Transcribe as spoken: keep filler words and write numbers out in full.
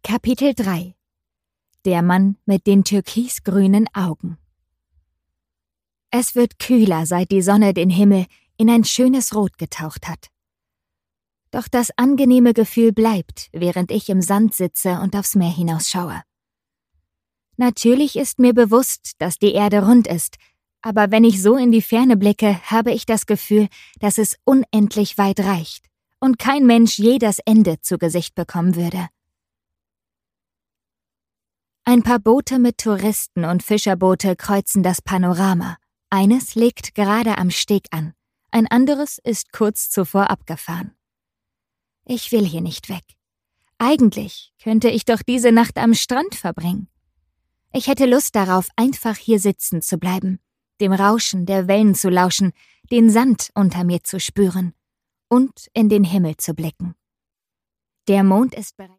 Kapitel drei. Der Mann mit den türkisgrünen Augen. Es wird kühler, seit die Sonne den Himmel in ein schönes Rot getaucht hat. Doch das angenehme Gefühl bleibt, während ich im Sand sitze und aufs Meer hinausschaue. Natürlich ist mir bewusst, dass die Erde rund ist, aber wenn ich so in die Ferne blicke, habe ich das Gefühl, dass es unendlich weit reicht und kein Mensch je das Ende zu Gesicht bekommen würde. Ein paar Boote mit Touristen und Fischerboote kreuzen das Panorama. Eines legt gerade am Steg an, ein anderes ist kurz zuvor abgefahren. Ich will hier nicht weg. Eigentlich könnte ich doch diese Nacht am Strand verbringen. Ich hätte Lust darauf, einfach hier sitzen zu bleiben, dem Rauschen der Wellen zu lauschen, den Sand unter mir zu spüren und in den Himmel zu blicken. Der Mond ist bereits